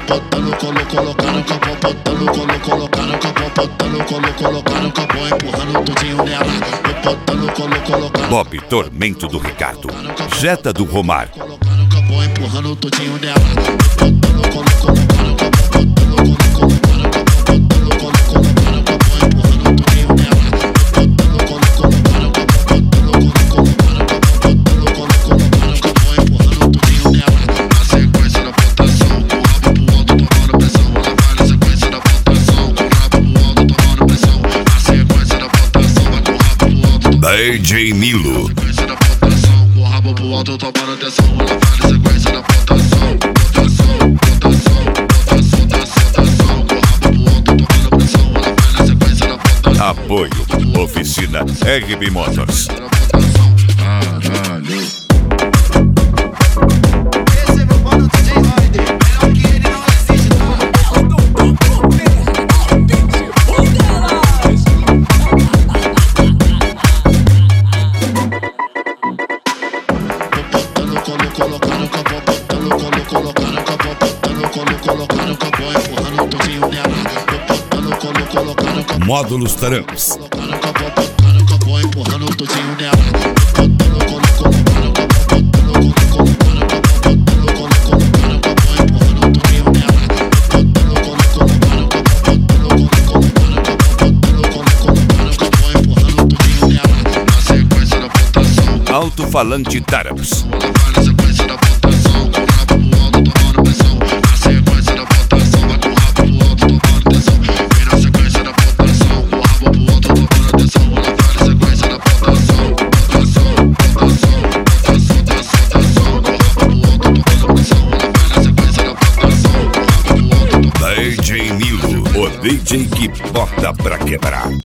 botando, colocando com a mão, botando, colocando com a mão, botando, colocando com a mão, empurrando tudinho nela. Botando, colocando. Bob Tormento do Ricardo, Jetta do Romar. Colocando com a mão, empurrando tudinho nela. Botando, colocando com a mão, DJ Nilo. Com o rabo pro alto, tomando atenção. Ela vai na sequência da plantação. Com o rabo pro alto, tomando pressão. Ela vai na sequência da plantação. Apoio Oficina RB Motors. Módulos Taramps. Alto-falante Taramps. DJ Nilo, o DJ que bota pra quebrar.